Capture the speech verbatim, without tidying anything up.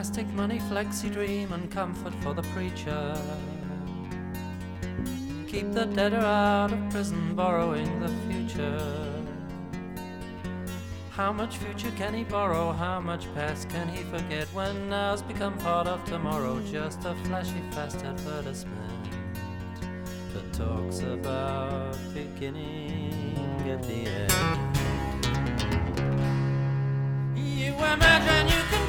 plastic money, flexi dream, and comfort for the preacher. Keep the debtor out of prison, borrowing the future. How much future can he borrow? How much past can he forget when now's become part of tomorrow? Just a flashy fast advertisement that talks about beginning at the end. You imagine you can